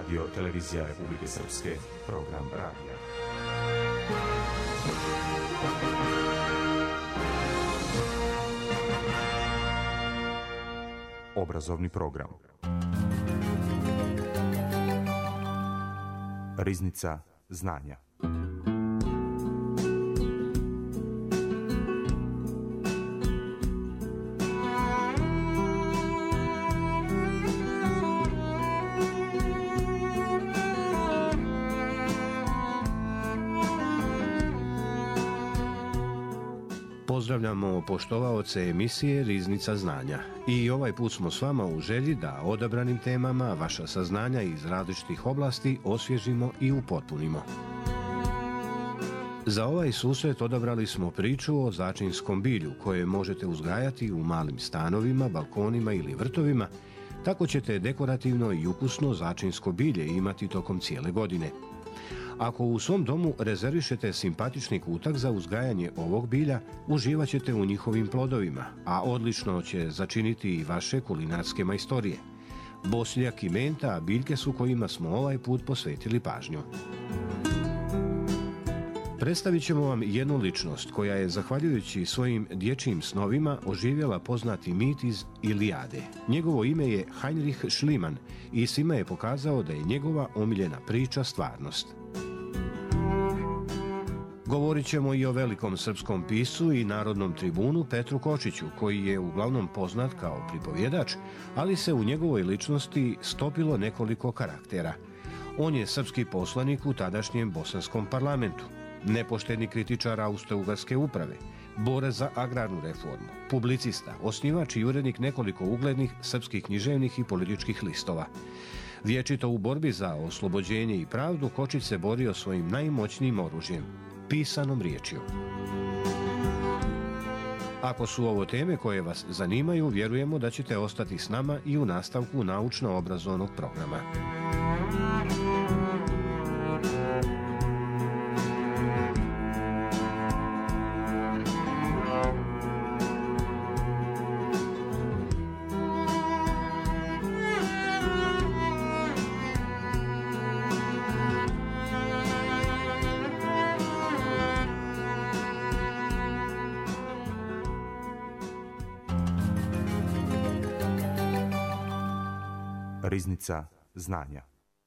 Radio Televizija Republike Srpske, program radija. Obrazovni program. Riznica znanja. Pozdravljamo poštovaoce emisije Riznica znanja. I ovaj put smo s vama u želji da odabranim temama vaša saznanja iz različitih oblasti osvježimo i upotpunimo. Za ovaj susret odabrali smo priču o začinskom bilju koje možete uzgajati u malim stanovima, balkonima ili vrtovima. Tako ćete dekorativno i ukusno začinsko bilje imati tokom cijele godine. Ako u svom domu rezervišete simpatični kutak za uzgajanje ovog bilja, uživat ćete u njihovim plodovima, a odlično će začiniti i vaše kulinarske majstorije. Bosiljak i menta biljke su kojima smo ovaj put posvetili pažnju. Predstavit ćemo vam jednu ličnost koja je, zahvaljujući svojim dječjim snovima, oživjela poznati mit iz Ilijade. Njegovo ime je Heinrich Schliemann i svima je pokazao da je njegova omiljena priča stvarnost. Govorit ćemo i o velikom srpskom piscu i narodnom tribunu Petru Kočiću, koji je uglavnom poznat kao pripovjedač, ali se u njegovoj ličnosti stopilo nekoliko karaktera. On je srpski poslanik u tadašnjem bosanskom parlamentu, nepošteni kritičar Austro-Ugarske uprave, borac za agrarnu reformu, publicista, osnivač i urednik nekoliko uglednih srpskih književnih i političkih listova. Vječito u borbi za oslobođenje i pravdu Kočić se borio svojim najmoćnijim oružjem, pisanom riječju. Ako su ovo teme koje vas zanimaju, vjerujemo da ćete ostati s nama i u nastavku naučno-obrazovnog programa. Riznica znanja.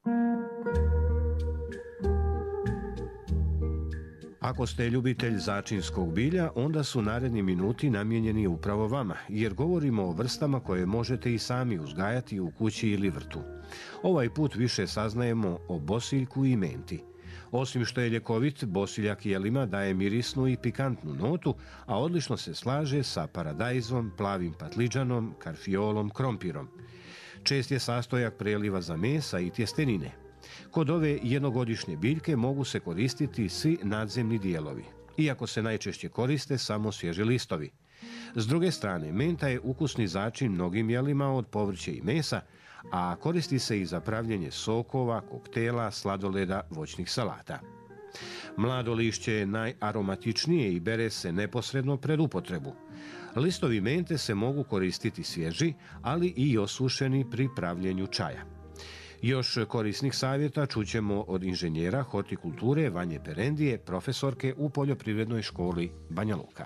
Ako ste ljubitelj začinskog bilja, onda su naredni minuti namijenjeni upravo vama, jer govorimo o vrstama koje možete i sami uzgajati u kući ili vrtu. Ovaj put više saznajemo o bosiljku i menti. Osim što je ljekovit, bosiljak jelima daje mirisnu i pikantnu notu, a odlično se slaže sa paradajzom, plavim patliđanom, karfiolom, krompirom. Čest je sastojak preliva za mesa i tjestenine. Kod ove jednogodišnje biljke mogu se koristiti svi nadzemni dijelovi, iako se najčešće koriste samo svježi listovi. S druge strane, menta je ukusni začin mnogim jelima od povrća i mesa, a koristi se i za pravljenje sokova, koktela, sladoleda, voćnih salata. Mlado lišće je najaromatičnije i bere se neposredno pred upotrebu. Listovi mente se mogu koristiti svježi, ali i osušeni pri pravljenju čaja. Još korisnih savjeta čućemo od inženjera hortikulture Vanje Perendije, profesorke u Poljoprivrednoj školi Banja Luka.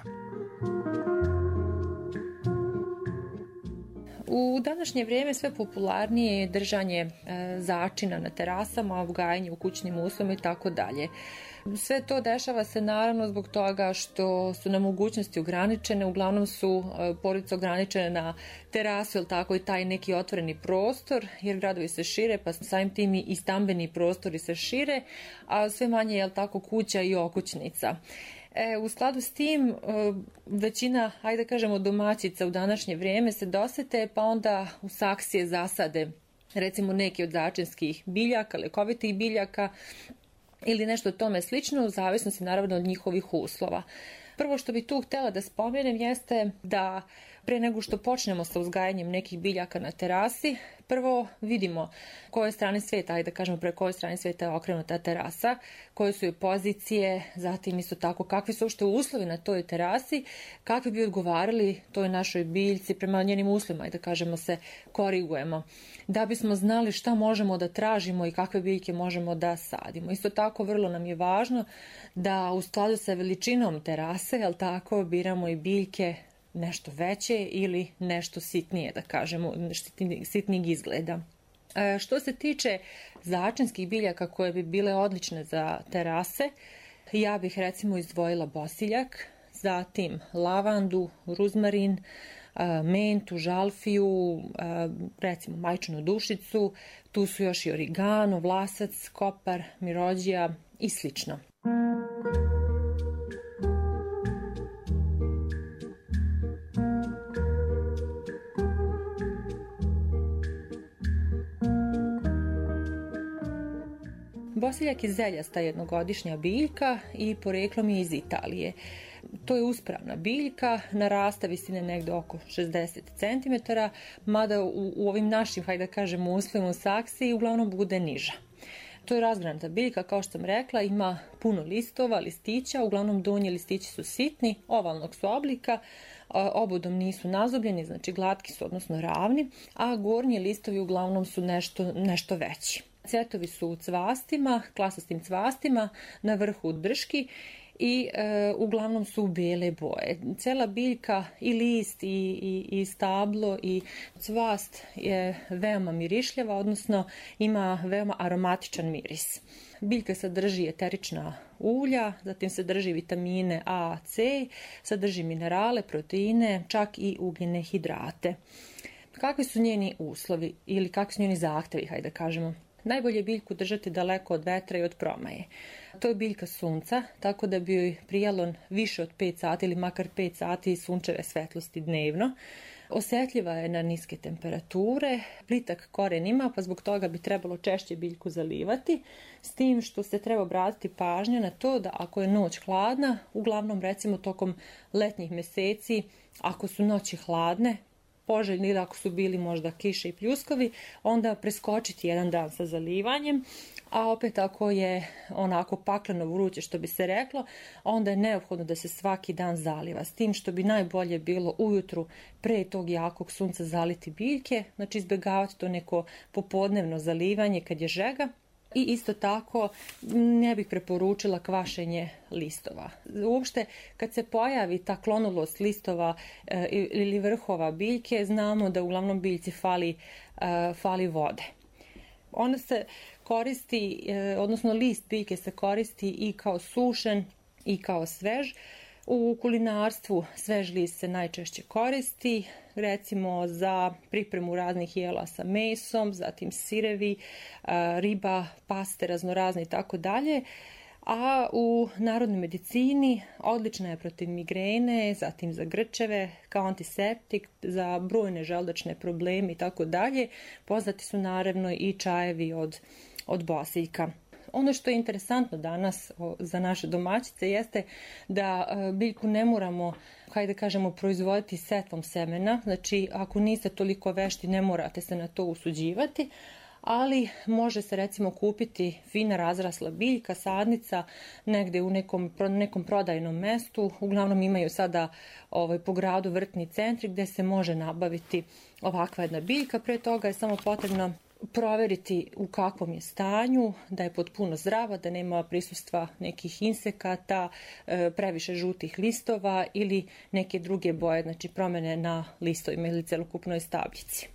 U današnje vrijeme sve popularnije je držanje začina na terasama, uzgajanje u kućnim uslovima i tako dalje. Sve to dešava se naravno zbog toga što su nam mogućnosti ograničene, uglavnom su porodice ograničene na terasu ili tako i taj neki otvoreni prostor, jer gradovi se šire pa samim tim i stambeni prostori se šire, a sve manje je tako kuća i okućnica. U skladu s tim većina, hajde da kažemo, domaćica u današnje vrijeme se dosete pa onda u saksije zasade recimo neki od začinskih biljaka, ljekovitih biljaka ili nešto tome slično, u zavisnosti naravno od njihovih uslova. Prvo što bih tu htjela da spomenem jeste da Pre nego što počnemo sa uzgajanjem nekih biljaka na terasi, prvo vidimo koje strane sveta, ajde da kažemo pre koje strane sveta je okrenuta terasa, koje su joj pozicije, zatim isto tako kakvi su uopšte uslovi na toj terasi, kakvi bi odgovarali toj našoj biljci prema njenim uslovima, ajde da kažemo se korigujemo, da bismo znali šta možemo da tražimo i kakve biljke možemo da sadimo. Isto tako vrlo nam je važno da u skladu sa veličinom terase, jel tako, biramo i biljke nešto veće ili nešto sitnije, da kažemo, sitnijeg izgleda. Što se tiče začinskih biljaka koje bi bile odlične za terase, ja bih recimo izdvojila bosiljak, zatim lavandu, ruzmarin, mentu, žalfiju, recimo majčinu dušicu, tu su još i origano, vlasac, kopar, mirođija i slično. Bosiljak je zeljasta jednogodišnja biljka i poreklom je iz Italije. To je uspravna biljka, narasta visine negde oko 60 cm, mada u ovim našim, hajde da kažemo, uslovima u Saksiji uglavnom bude niža. To je razgranata biljka, kao što sam rekla, ima puno listova, listića, uglavnom donji listići su sitni, ovalnog su oblika, obodom nisu nazobljeni, znači glatki su, odnosno ravni, a gornji listovi uglavnom su nešto veći. Cvjetovi su u cvastima, klasastim cvastima, na vrhu drški i uglavnom su bele boje. Cela biljka i list i stablo i cvast je veoma mirišljava, odnosno ima veoma aromatičan miris. Biljka sadrži eterična ulja, zatim sadrži vitamine A, C, sadrži minerale, proteine, čak i ugljene hidrate. Kakvi su njeni uslovi ili kakvi su njeni zahtevi, hajde da kažemo? Najbolje je biljku držati daleko od vetra i od promaje. To je biljka sunca, tako da bi joj prijalo više od 5 sati ili makar 5 sati sunčeve svetlosti dnevno. Osetljiva je na niske temperature, plitak koren ima, pa zbog toga bi trebalo češće biljku zalivati, s tim što se treba obratiti pažnju na to da ako je noć hladna, uglavnom recimo tokom letnjih meseci, ako su noći hladne, poželjni da ako su bili možda kiše i pljuskovi, onda preskočiti jedan dan sa zalivanjem, a opet ako je onako pakleno vruće što bi se reklo, onda je neophodno da se svaki dan zaliva, s tim što bi najbolje bilo ujutru pre tog jakog sunca zaliti biljke, znači izbjegavati to neko popodnevno zalivanje kad je žega. I isto tako ne bih preporučila kvašenje listova. Uopšte kad se pojavi ta klonulost listova ili vrhova biljke, znamo da uglavnom biljci fali vode. Ona se koristi, odnosno list biljke se koristi i kao sušen i kao svež. U kulinarstvu svež list se najčešće koristi, recimo za pripremu raznih jela sa mesom, zatim sirevi, riba, paste raznorazne i tako dalje. A u narodnoj medicini odlična je protiv migrene, zatim za grčeve, kao antiseptik, za brojne želudačne probleme i tako dalje. Poznati su naravno i čajevi od bosiljka. Ono što je interesantno danas za naše domaćice jeste da biljku ne moramo, hajde da kažemo, proizvoditi setvom semena. Znači, ako niste toliko vešti, ne morate se na to usuđivati, ali može se recimo kupiti fina razrasla biljka, sadnica, negde u nekom prodajnom mestu. Uglavnom imaju sada po gradu vrtni centri gde se može nabaviti ovakva jedna biljka. Pre toga je samo potrebno proveriti u kakvom je stanju, da je potpuno zdrava, da nema prisustva nekih insekata, previše žutih listova ili neke druge boje, znači promjene na listovima ili celokupnoj stabljici.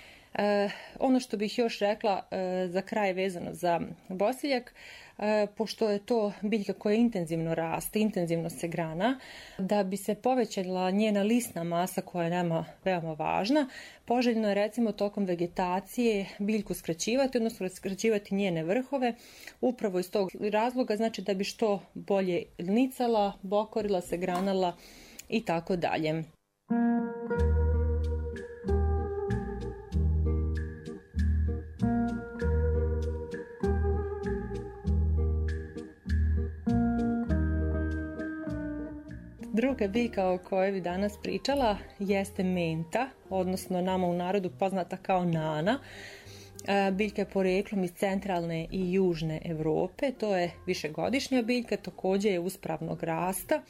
Ono što bih još rekla za kraj vezano za bosiljak, pošto je to biljka koja intenzivno raste, intenzivno se grana, da bi se povećala njena lisna masa koja je nama veoma važna, poželjno je recimo tokom vegetacije biljku skraćivati, odnosno skraćivati njene vrhove, upravo iz tog razloga, znači da bi što bolje nicala, bokorila se, granala i tako dalje. Druga biljka o kojoj bi danas pričala jeste menta, odnosno nama u narodu poznata kao nana. Biljka je poreklom iz centralne i južne Evrope, to je višegodišnja biljka, također je uspravnog rasta,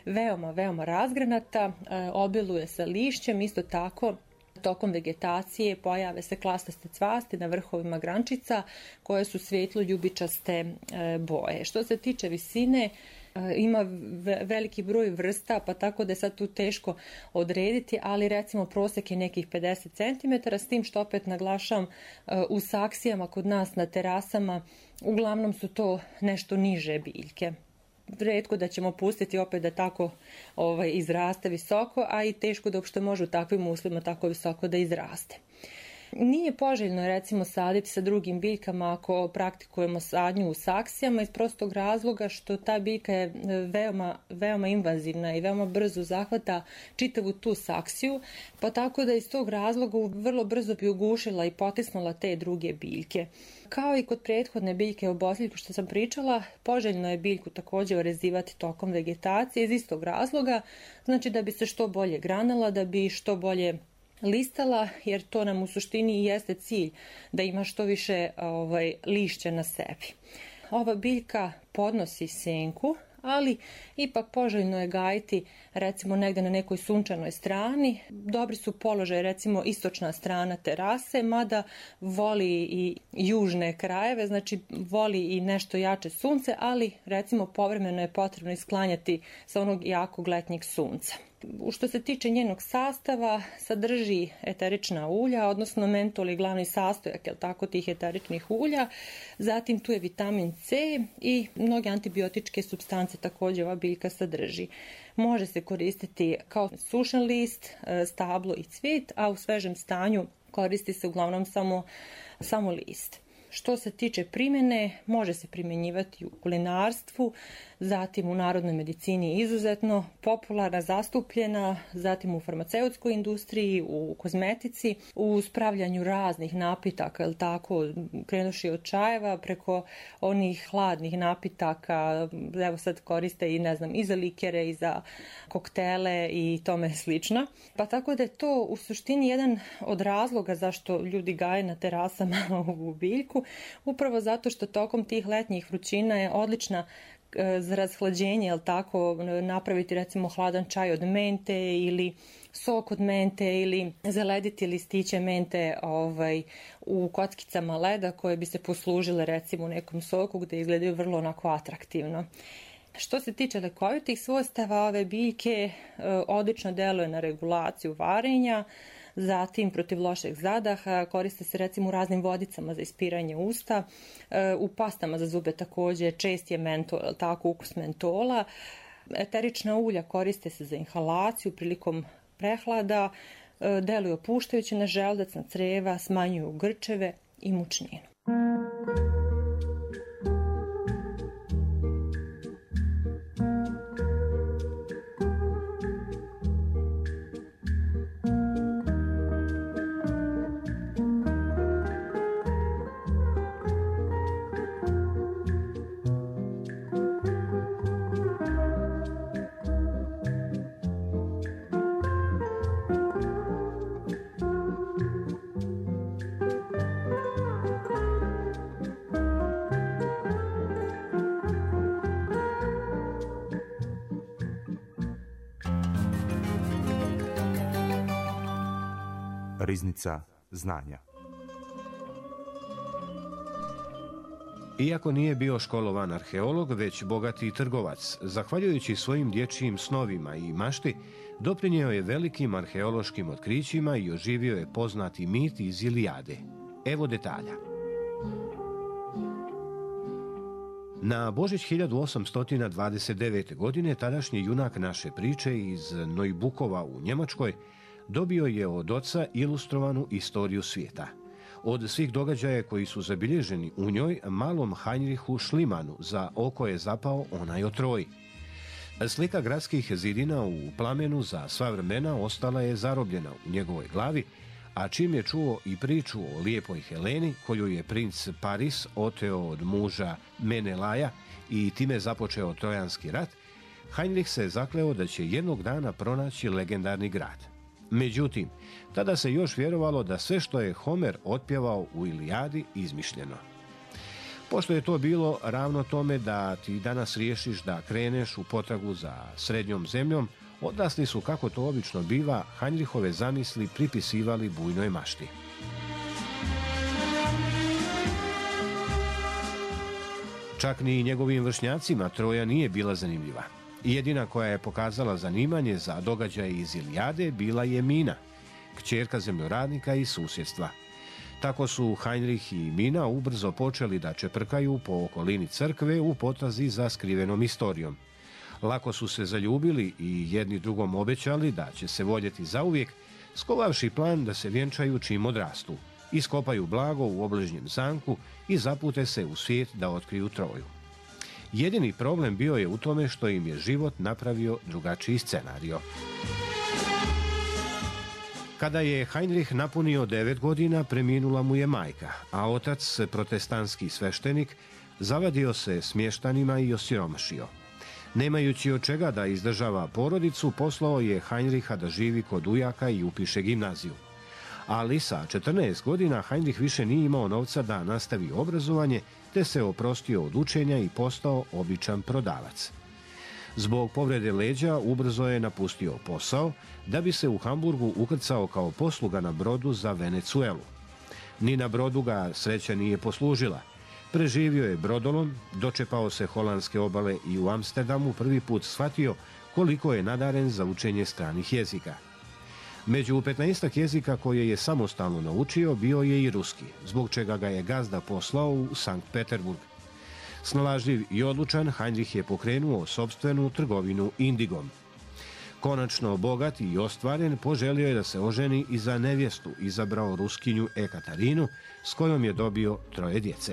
veoma razgranata, obiluje sa lišćem, isto tako tokom vegetacije pojave se klasaste cvasti na vrhovima grančica koje su svetlo ljubičaste boje. Što se tiče visine, ima veliki broj vrsta, pa tako da je sad tu teško odrediti, ali recimo prosjek je nekih 50 cm, s tim što opet naglašavam u saksijama kod nas na terasama uglavnom su to nešto niže biljke. Retko da ćemo pustiti opet da tako izraste visoko, a i teško da uopšte može u takvim uslovima tako visoko da izraste. Nije poželjno recimo saditi sa drugim biljkama ako praktikujemo sadnju u saksijama iz prostog razloga što ta biljka je veoma invazivna i veoma brzo zahvata čitavu tu saksiju, pa tako da iz tog razloga vrlo brzo bi ugušila i potisnula te druge biljke. Kao i kod prethodne biljke o bosiljku što sam pričala, poželjno je biljku također orezivati tokom vegetacije iz istog razloga, znači da bi se što bolje granala, da bi što bolje listala, jer to nam u suštini i jeste cilj, da ima što više lišća na sebi. Ova biljka podnosi senku, ali ipak poželjno je gajiti recimo negde na nekoj sunčanoj strani. Dobri su položaj recimo istočna strana terase, mada voli i južne krajeve, znači voli i nešto jače sunce, ali recimo povremeno je potrebno isklanjati sa onog jakog letnjeg sunca. Što se tiče njenog sastava, sadrži eterična ulja, odnosno mentol je glavni sastojak tih eteričnih ulja. Zatim tu je vitamin C i mnoge antibiotičke supstance također ova biljka sadrži. Može se koristiti kao sušen list, stablo i cvijet, a u svežem stanju koristi se uglavnom samo list. Što se tiče primjene, može se primjenjivati u kulinarstvu, zatim u narodnoj medicini izuzetno popularna, zastupljena, zatim u farmaceutskoj industriji, u kozmetici, u spravljanju raznih napitaka, krenuši od čajeva preko onih hladnih napitaka, evo sad koriste i za likere i za koktele i tome slično. Pa tako da je to u suštini jedan od razloga zašto ljudi gaje na terasama ovu biljku, upravo zato što tokom tih letnjih vrućina je odlična za rashlađenje, napraviti recimo hladan čaj od mente ili sok od mente ili zalediti listiće mente u kockicama leda koje bi se poslužile recimo u nekom soku gdje izgledaju vrlo onako atraktivno. Što se tiče lekovitih svojstava ove biljke, odlično deluje na regulaciju varenja, zatim protiv lošeg zadaha, koriste se recimo u raznim vodicama za ispiranje usta, u pastama za zube također, čest je mentol, ukus mentola. Eterična ulja koriste se za inhalaciju prilikom prehlada, deluju opuštajuće na želudac, na creva, smanjuju grčeve i mučninu. Riznica znanja. Iako nije bio školovan arheolog, već bogati trgovac, zahvaljujući svojim dječjim snovima i mašti, doprinio je velikim arheološkim otkrićima i oživio je poznati mit iz Ilijade. Evo detalja. Na Božić 1829. godine tadašnji junak naše priče iz Neubukova u Njemačkoj dobio je od oca ilustrovanu istoriju svijeta. Od svih događaja koji su zabilježeni u njoj, malom Heinrichu Schliemanu za oko je zapao onaj o Troji. Slika gradskih zidina u plamenu za sva vremena ostala je zarobljena u njegovoj glavi, a čim je čuo i priču o lijepoj Heleni, koju je princ Paris oteo od muža Menelaja i time započeo Trojanski rat, Heinrich se zakleo da će jednog dana pronaći legendarni grad. Međutim, tada se još vjerovalo da sve što je Homer otpjevao u Ilijadi izmišljeno. Pošto je to bilo ravno tome da ti danas riješiš da kreneš u potragu za srednjom zemljom, odrasli su, kako to obično biva, Heinrichove zamisli pripisivali bujnoj mašti. Čak ni njegovim vršnjacima Troja nije bila zanimljiva. Jedina koja je pokazala zanimanje za događaje iz Ilijade bila je Mina, kćerka zemljoradnika iz susjedstva. Tako su Heinrich i Mina ubrzo počeli da čeprkaju po okolini crkve u potrazi za skrivenom istorijom. Lako su se zaljubili i jedni drugom obećali da će se voljeti zauvijek, skovavši plan da se vjenčaju čim odrastu, iskopaju blago u obližnjem zamku i zapute se u svijet da otkriju Troju. Jedini problem bio je u tome što im je život napravio drugačiji scenario. Kada je Heinrich napunio 9 godina, preminula mu je majka, a otac, protestantski sveštenik, zavadio se smještanima i osiromašio. Nemajući od čega da izdržava porodicu, poslao je Heinricha da živi kod ujaka i upiše gimnaziju. Ali sa 14 godina Heinrich više nije imao novca da nastavi obrazovanje, te se oprostio od učenja i postao običan prodavac. Zbog povrede leđa ubrzo je napustio posao, da bi se u Hamburgu ukrcao kao posluga na brodu za Venecuelu. Ni na brodu ga sreća nije poslužila. Preživio je brodolom, dočepao se holandske obale i u Amsterdamu prvi put shvatio koliko je nadaren za učenje stranih jezika. Među 15 jezika koje je samostalno naučio bio je i ruski, zbog čega ga je gazda poslao u Sankt Peterburg. Snalažljiv i odlučan, Heinrich je pokrenuo sopstvenu trgovinu indigom. Konačno bogat i ostvaren, poželio je da se oženi i za nevjestu izabrao Ruskinju Ekaterinu, s kojom je dobio 3 djece.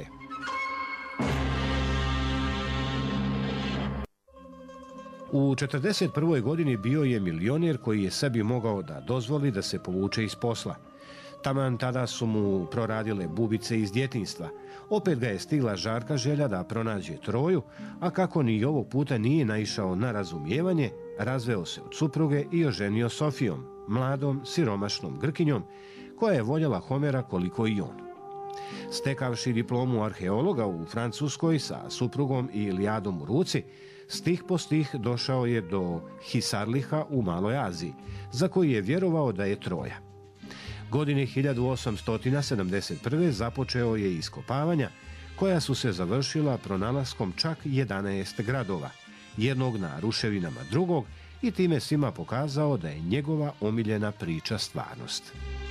U 41. godini bio je milioner koji je sebi mogao da dozvoli da se povuče iz posla. Taman tada su mu proradile bubice iz djetinjstva. Opet ga je stigla žarka želja da pronađe Troju, a kako ni ovog puta nije naišao na razumijevanje, razveo se od supruge i oženio Sofijom, mladom, siromašnom Grkinjom, koja je voljela Homera koliko i on. Stekavši diplomu arheologa u Francuskoj sa suprugom i Ilijadom u ruci, stih po stih došao je do Hisarliha u Maloj Aziji, za koji je vjerovao da je Troja. Godine 1871. započeo je iskopavanja, koja su se završila pronalaskom čak 11 gradova, jednog na ruševinama drugog, i time svima pokazao da je njegova omiljena priča stvarnost.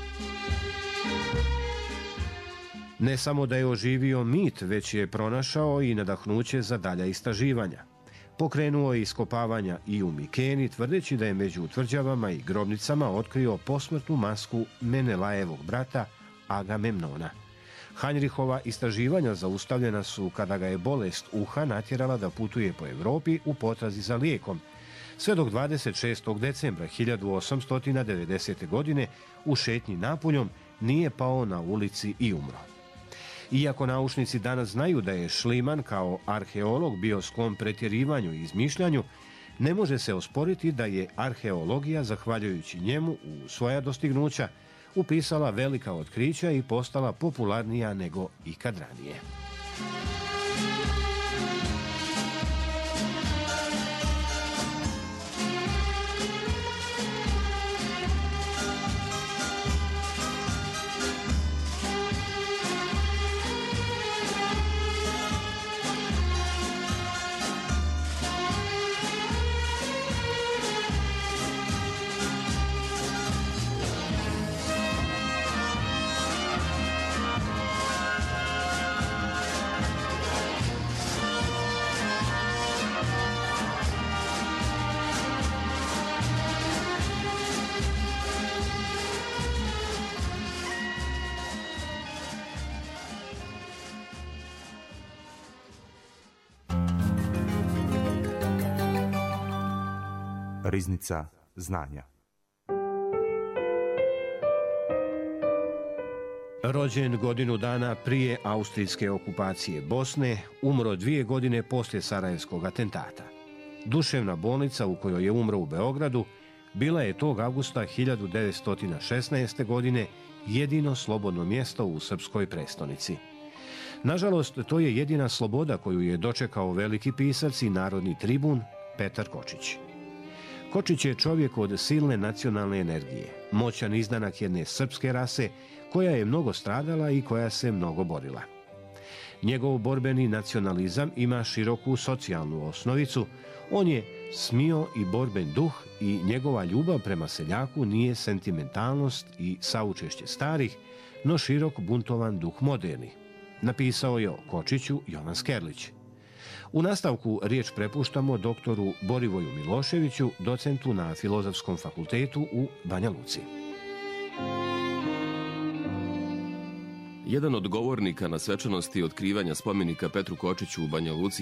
Ne samo da je oživio mit, već je pronašao i nadahnuće za dalja istraživanja. Pokrenuo je iskopavanja i u Mikeni, tvrdeći da je među tvrđavama i grobnicama otkrio posmrtnu masku Menelajevog brata Agamemnona. Heinrichova istraživanja zaustavljena su kada ga je bolest uha natjerala da putuje po Europi u potrazi za lijekom, sve dok 26. decembra 1890. godine u šetnji Napuljom nije pao na ulici i umro. Iako naučnici danas znaju da je Schliemann kao arheolog bio sklon pretjerivanju i izmišljanju, ne može se osporiti da je arheologija, zahvaljujući njemu u svoja dostignuća, upisala velika otkrića i postala popularnija nego ikad ranije. Riznica znanja. Rođen godinu dana prije austrijske okupacije Bosne, umro 2 godine poslije Sarajevskog atentata. Duševna bolnica u kojoj je umro u Beogradu bila je tog avgusta 1916. godine jedino slobodno mjesto u srpskoj prestonici. Nažalost, to je jedina sloboda koju je dočekao veliki pisac i narodni tribun Petar Kočić. Kočić je čovjek od silne nacionalne energije, moćan izdanak jedne srpske rase koja je mnogo stradala i koja se mnogo borila. Njegov borbeni nacionalizam ima široku socijalnu osnovicu, on je smio i borben duh i njegova ljubav prema seljaku nije sentimentalnost i saučešće starih, no širok buntovan duh moderni. Napisao je o Kočiću Jovan Skerlić. U nastavku riječ prepuštamo doktoru Borivoju Miloševiću, docentu na Filozofskom fakultetu u Banja Luci. Jedan od govornika na svečanosti otkrivanja spomenika Petru Kočiću u Banja Luci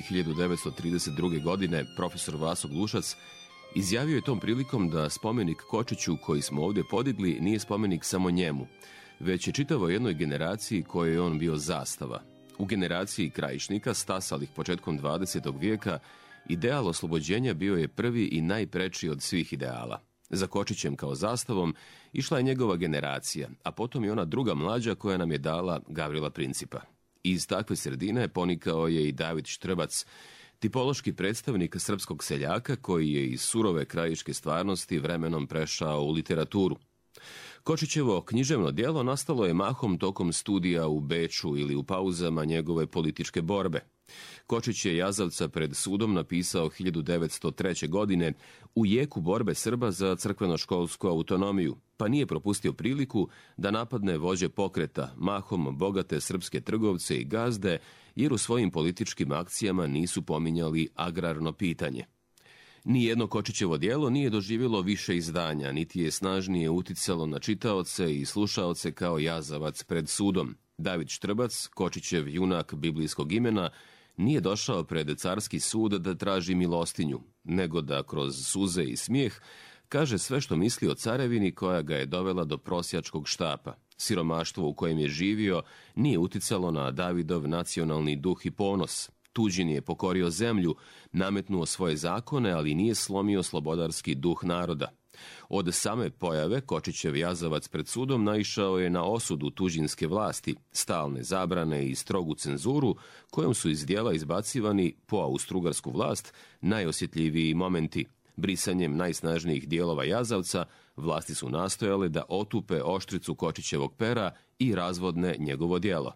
1932. godine, profesor Vaso Glušac, izjavio je tom prilikom da spomenik Kočiću koji smo ovdje podigli nije spomenik samo njemu, već je čitavo jednoj generaciji kojoj je on bio zastava. U generaciji krajišnika, stasalih početkom 20. vijeka, ideal oslobođenja bio je prvi i najpreči od svih ideala. Za Kočićem kao zastavom išla je njegova generacija, a potom i ona druga mlađa koja nam je dala Gavrila Principa. Iz takve sredine ponikao je i David Štrbac, tipološki predstavnik srpskog seljaka koji je iz surove krajiške stvarnosti vremenom prešao u literaturu. Kočićevo književno djelo nastalo je mahom tokom studija u Beču ili u pauzama njegove političke borbe. Kočić je Jazavca pred sudom napisao 1903. godine u jeku borbe Srba za crkveno-školsku autonomiju, pa nije propustio priliku da napadne vođe pokreta, mahom bogate srpske trgovce i gazde, jer u svojim političkim akcijama nisu pominjali agrarno pitanje. Nijedno Kočićevo djelo nije doživjelo više izdanja, niti je snažnije uticalo na čitaoce i slušaoce kao Jazavac pred sudom. David Štrbac, Kočićev junak biblijskog imena, nije došao pred carski sud da traži milostinju, nego da kroz suze i smijeh kaže sve što misli o carevini koja ga je dovela do prosjačkog štapa. Siromaštvo u kojem je živio nije uticalo na Davidov nacionalni duh i ponos. Tuđin je pokorio zemlju, nametnuo svoje zakone, ali nije slomio slobodarski duh naroda. Od same pojave Kočićev Jazavac pred sudom naišao je na osudu tuđinske vlasti, stalne zabrane i strogu cenzuru kojom su iz djela izbacivani po austrougarsku vlast najosjetljiviji momenti. Brisanjem najsnažnijih dijelova Jazavca vlasti su nastojale da otupe oštricu Kočićevog pera i razvodne njegovo djelo.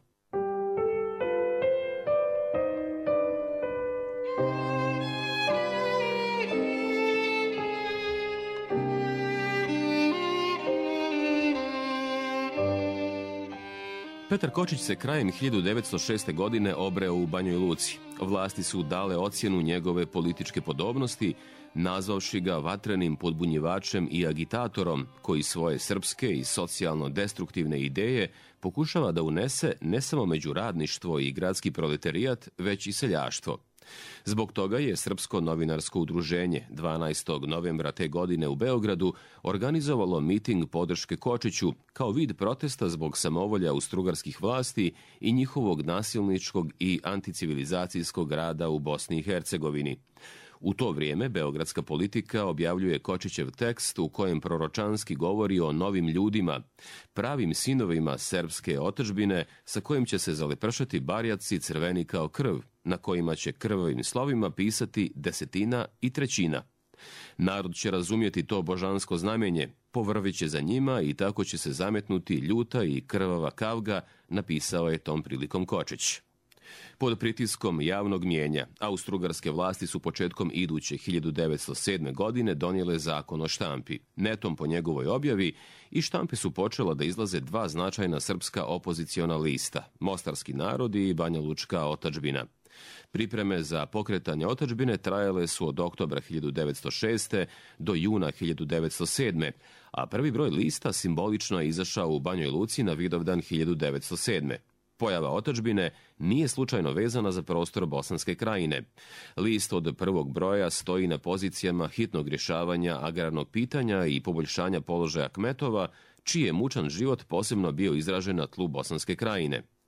Petar Kočić se krajem 1906. godine obreo u Banjoj Luci. Vlasti su dale ocjenu njegove političke podobnosti, nazvavši ga vatrenim podbunjivačem i agitatorom koji svoje srpske i socijalno destruktivne ideje pokušava da unese ne samo među radništvo i gradski proletarijat, već i seljaštvo. Zbog toga je Srpsko novinarsko udruženje 12. novembra te godine u Beogradu organizovalo miting podrške Kočiću kao vid protesta zbog samovolja austrougarskih vlasti i njihovog nasilničkog i anticivilizacijskog rada u Bosni i Hercegovini. U to vrijeme beogradska politika objavljuje Kočićev tekst u kojem proročanski govori o novim ljudima, pravim sinovima srpske otadžbine sa kojim će se zalepršati barjaci crveni kao krv, na kojima će krvavim slovima pisati desetina i trećina. Narod će razumjeti to božansko znamenje, povrvit će za njima i tako će se zametnuti ljuta i krvava kavga, napisao je tom prilikom Kočić. Pod pritiskom javnog mijenja, austrougarske vlasti su početkom iduće 1907. godine donijele zakon o štampi. Netom po njegovoj objavi iz štampe su počela da izlaze dva značajna srpska opoziciona lista, Mostarski narod i Banja Lučka otadžbina. Pripreme za pokretanje otadžbine trajale su od oktobra 1906. do juna 1907. a prvi broj lista simbolično je izašao u Banjoj Luci na Vidovdan 1907. Pojava otadžbine nije slučajno vezana za prostor Bosanske krajine. List od prvog broja stoji na pozicijama hitnog rješavanja agrarnog pitanja i poboljšanja položaja kmetova, čiji je mučan život posebno bio izražen na tlu Bosanske krajine.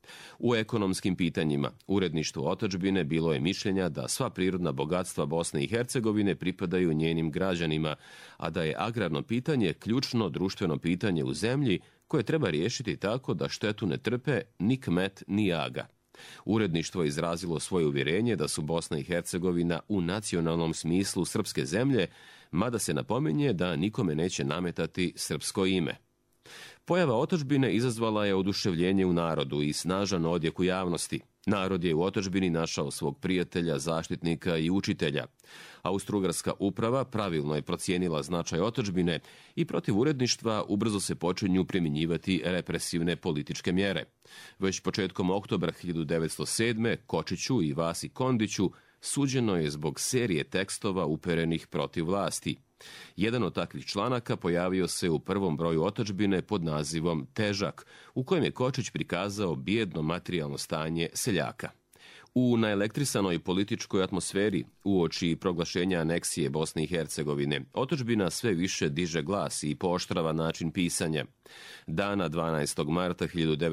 U ekonomskim pitanjima, uredništvo Otadžbine bilo je mišljenja da sva prirodna bogatstva Bosne i Hercegovine pripadaju njenim građanima, a da je agrarno pitanje ključno društveno pitanje u zemlji koje treba riješiti tako da štetu ne trpe ni kmet ni aga. Uredništvo je izrazilo svoje uvjerenje da su Bosna i Hercegovina u nacionalnom smislu srpske zemlje, mada se napominje da nikome neće nametati srpsko ime. Pojava Otadžbine izazvala je oduševljenje u narodu i snažan odjek u javnosti. Narod je u Otadžbini našao svog prijatelja, zaštitnika i učitelja. Austrougarska uprava pravilno je procijenila značaj Otadžbine i protiv uredništva ubrzo se počinju primjenjivati represivne političke mjere. Već početkom oktobra 1907. Kočiću i Vasi Kondiću suđeno je zbog serije tekstova uperenih protiv vlasti. Jedan od takvih članaka pojavio se u prvom broju Otadžbine pod nazivom Težak, u kojem je Kočić prikazao bijedno materijalno stanje seljaka. U naelektrisanoj političkoj atmosferi, uoči proglašenja aneksije Bosne i Hercegovine, Otadžbina sve više diže glas i pooštrava način pisanja. Dana 12. marta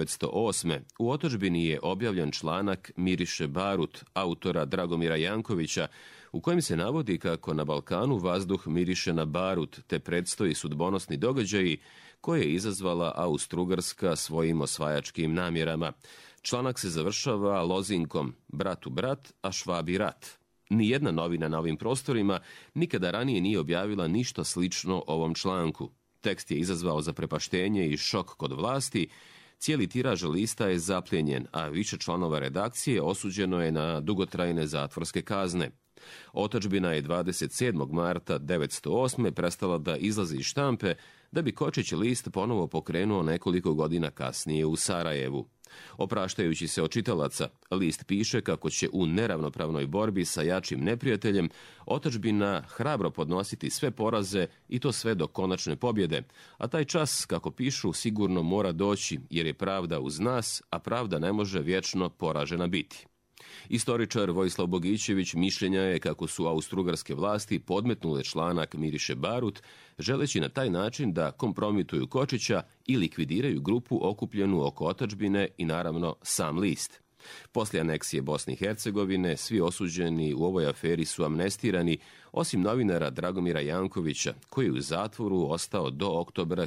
1908. u Otadžbini je objavljen članak Miriše barut, autora Dragomira Jankovića, u kojem se navodi kako na Balkanu vazduh miriše na barut, te predstoji sudbonosni događaji koje je izazvala Austrougarska svojim osvajačkim namjerama. Članak se završava lozinkom bratu brat, a Švabi rat. Nijedna novina na ovim prostorima nikada ranije nije objavila ništa slično ovom članku. Tekst je izazvao zaprepaštenje i šok kod vlasti. Cijeli tiraž lista je zaplijenjen, a više članova redakcije osuđeno je na dugotrajne zatvorske kazne. Otadžbina je 27. marta 1908. prestala da izlazi iz štampe, da bi Kočić list ponovo pokrenuo nekoliko godina kasnije u Sarajevu. Opraštajući se od čitalaca, list piše kako će u neravnopravnoj borbi sa jačim neprijateljem Otadžbina hrabro podnositi sve poraze i to sve do konačne pobjede, a taj čas, kako pišu, sigurno mora doći jer je pravda uz nas, a pravda ne može vječno poražena biti. Istoričar Vojislav Bogićević mišljenja je kako su austrougarske vlasti podmetnule članak Miriše barut, želeći na taj način da kompromituju Kočića i likvidiraju grupu okupljenu oko Otadžbine i naravno sam list. Poslije aneksije Bosne i Hercegovine, svi osuđeni u ovoj aferi su amnestirani, osim novinara Dragomira Jankovića, koji je u zatvoru ostao do oktobra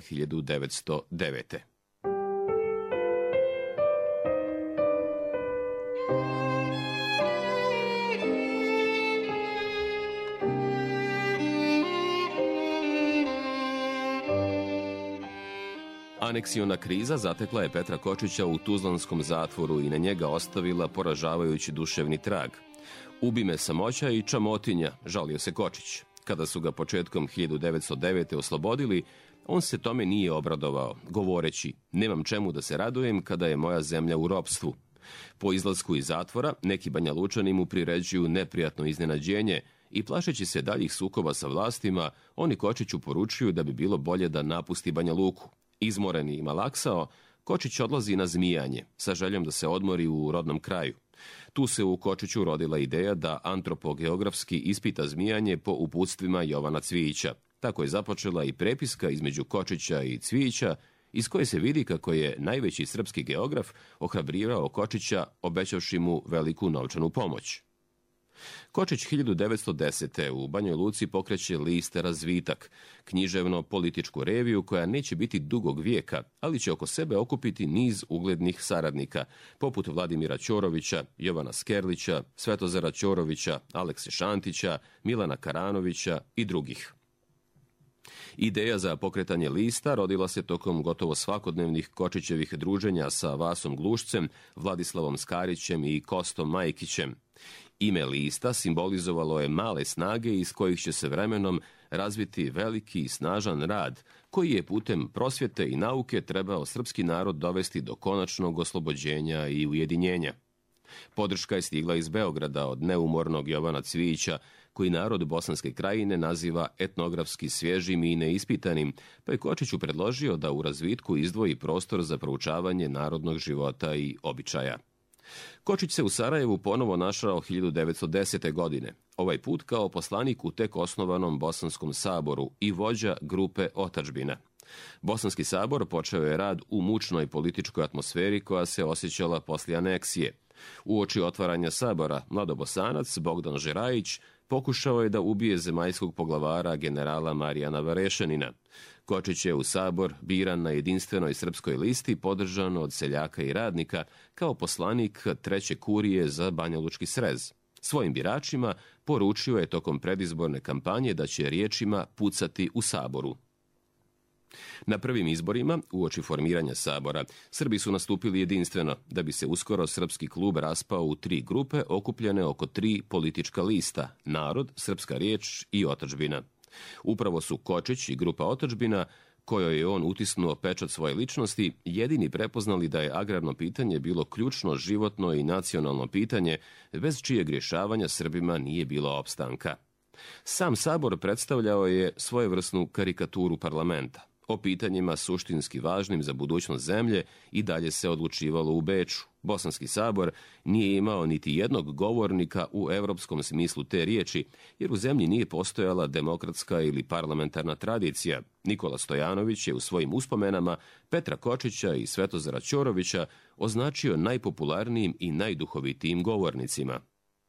1909. Aneksiona kriza zatekla je Petra Kočića u tuzlanskom zatvoru i na njega ostavila poražavajući duševni trag. Ubi me samoća i čamotinja, žalio se Kočić. Kada su ga početkom 1909. oslobodili, on se tome nije obradovao, govoreći: nemam čemu da se radujem kada je moja zemlja u ropstvu. Po izlasku iz zatvora, neki Banjalučani mu priređuju neprijatno iznenađenje i plašeći se daljih sukoba sa vlastima, oni Kočiću poručuju da bi bilo bolje da napusti Banja Luku. Izmoreni i malaksao, Kočić odlazi na zmijanje, sa željom da se odmori u rodnom kraju. Tu se u Kočiću rodila ideja da antropogeografski ispita zmijanje po uputstvima Jovana Cvijića. Tako je započela i prepiska između Kočića i Cvijića, iz koje se vidi kako je najveći srpski geograf ohrabrivao Kočića, obećavši mu veliku novčanu pomoć. Kočić 1910. u Banjoj Luci pokreće list Razvitak, književno-političku reviju koja neće biti dugog vijeka, ali će oko sebe okupiti niz uglednih saradnika, poput Vladimira Ćorovića, Jovana Skerlića, Svetozara Ćorovića, Alekse Šantića, Milana Karanovića i drugih. Ideja za pokretanje lista rodila se tokom gotovo svakodnevnih Kočićevih druženja sa Vasom Glušcem, Vladislavom Skarićem i Kostom Majkićem. Ime lista simbolizovalo je male snage iz kojih će se vremenom razviti veliki i snažan rad, koji je putem prosvjete i nauke trebao srpski narod dovesti do konačnog oslobođenja i ujedinjenja. Podrška je stigla iz Beograda od neumornog Jovana Cvijića, koji narod Bosanske krajine naziva etnografski svježim i neispitanim, pa je Kočiću predložio da u Razvitku izdvoji prostor za proučavanje narodnog života i običaja. Kočić se u Sarajevu ponovo našao 1910. godine, ovaj put kao poslanik u tek osnovanom Bosanskom saboru i vođa grupe Otadžbina. Bosanski sabor počeo je rad u mučnoj političkoj atmosferi koja se osjećala poslije aneksije. Uoči otvaranja sabora, mladobosanac Bogdan Žerajić pokušao je da ubije zemaljskog poglavara generala Marijana Varešanina. Kočić je u sabor biran na jedinstvenoj srpskoj listi, podržan od seljaka i radnika, kao poslanik treće kurije za Banjalučki srez. Svojim biračima poručio je tokom predizborne kampanje da će riječima pucati u saboru. Na prvim izborima, uoči formiranja sabora, Srbi su nastupili jedinstveno, da bi se uskoro srpski klub raspao u 3 grupe okupljene oko 3 politička lista: Narod, Srpska riječ i Otadžbina. Upravo su Kočić i grupa Otadžbina, kojoj je on utisnuo pečat svoje ličnosti, jedini prepoznali da je agrarno pitanje bilo ključno, životno i nacionalno pitanje, bez čijeg rješavanja Srbima nije bilo opstanka. Sam sabor predstavljao je svojevrsnu karikaturu parlamenta. O pitanjima suštinski važnim za budućnost zemlje i dalje se odlučivalo u Beču. Bosanski sabor nije imao niti jednog govornika u evropskom smislu te riječi, jer u zemlji nije postojala demokratska ili parlamentarna tradicija. Nikola Stojanović je u svojim uspomenama Petra Kočića i Svetozara Ćorovića označio najpopularnijim i najduhovitijim govornicima.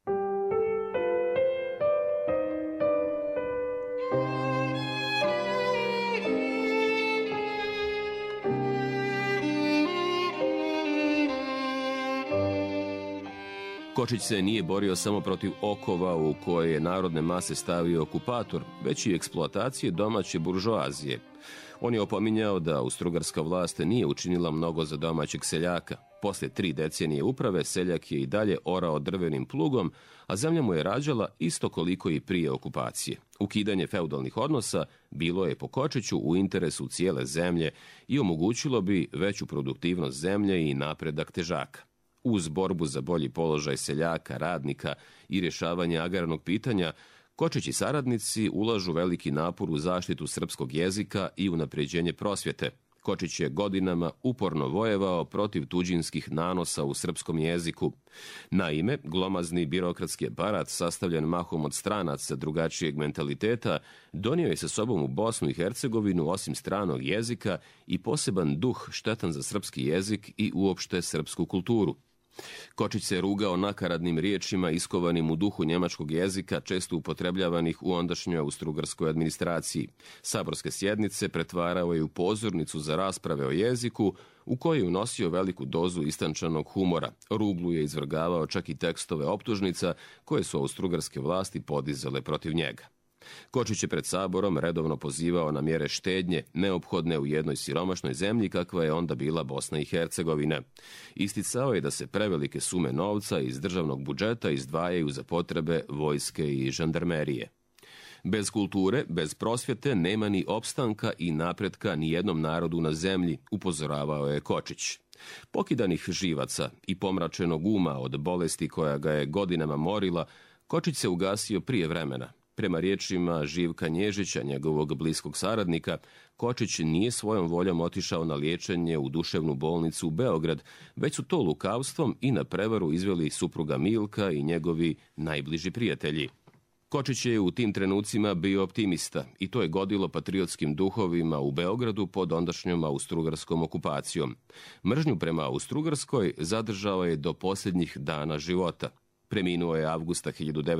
Kočić se nije borio samo protiv okova u koje je narodne mase stavio okupator, već i eksploatacije domaće buržoazije. On je opominjao da austrougarska vlast nije učinila mnogo za domaćeg seljaka. Poslije 3 decenije uprave, seljak je i dalje orao drvenim plugom, a zemlja mu je rađala isto koliko i prije okupacije. Ukidanje feudalnih odnosa bilo je po Kočiću u interesu cijele zemlje i omogućilo bi veću produktivnost zemlje i napredak težaka. Uz borbu za bolji položaj seljaka, radnika i rješavanje agrarnog pitanja, Kočić i saradnici ulažu veliki napor u zaštitu srpskog jezika i unapređenje prosvjete. Kočić je godinama uporno vojevao protiv tuđinskih nanosa u srpskom jeziku. Naime, glomazni birokratski aparat, sastavljen mahom od stranaca drugačijeg mentaliteta, donio je sa sobom u Bosnu i Hercegovinu, osim stranog jezika, i poseban duh štetan za srpski jezik i uopšte srpsku kulturu. Kočić se rugao nakaradnim riječima iskovanim u duhu njemačkog jezika, često upotrebljavanih u ondašnjoj austrougarskoj administraciji. Saborske sjednice pretvarao je u pozornicu za rasprave o jeziku, u kojoj je unosio veliku dozu istančanog humora. Ruglu je izvrgavao čak i tekstove optužnica koje su austrougarske vlasti podizale protiv njega. Kočić je pred saborom redovno pozivao na mjere štednje, neophodne u jednoj siromašnoj zemlji kakva je onda bila Bosna i Hercegovina. Isticao je da se prevelike sume novca iz državnog budžeta izdvajaju za potrebe vojske i žandarmerije. Bez kulture, bez prosvjete nema ni opstanka i napretka ni jednom narodu na zemlji, upozoravao je Kočić. Pokidanih živaca i pomračenog uma od bolesti koja ga je godinama morila, Kočić se ugasio prije vremena. Prema riječima Živka Nježića, njegovog bliskog saradnika, Kočić nije svojom voljom otišao na liječenje u duševnu bolnicu u Beograd, već su to lukavstvom i na prevaru izveli supruga Milka i njegovi najbliži prijatelji. Kočić je u tim trenucima bio optimista i to je godilo patriotskim duhovima u Beogradu pod ondašnjom austrougarskom okupacijom. Mržnju prema Austrougarskoj zadržao je do posljednjih dana života. Preminuo je avgusta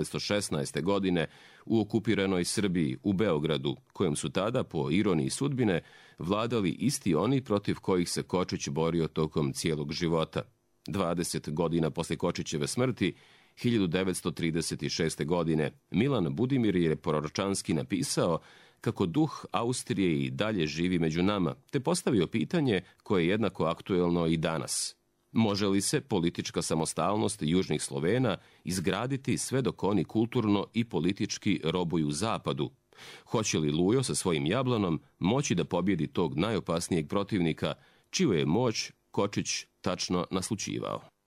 1916. godine u okupiranoj Srbiji u Beogradu, kojom su tada, po ironiji sudbine, vladali isti oni protiv kojih se Kočić borio tokom cijelog života. 20 godina posle Kočićeve smrti, 1936. godine, Milan Budimir je proročanski napisao kako duh Austrije i dalje živi među nama, te postavio pitanje koje je jednako aktuelno i danas. Može li se politička samostalnost južnih Slovena izgraditi sve dok oni kulturno i politički robuju zapadu? Hoće li Lujo sa svojim Jablanom moći da pobjedi tog najopasnijeg protivnika, čiju je moć Kočić tačno naslućivao?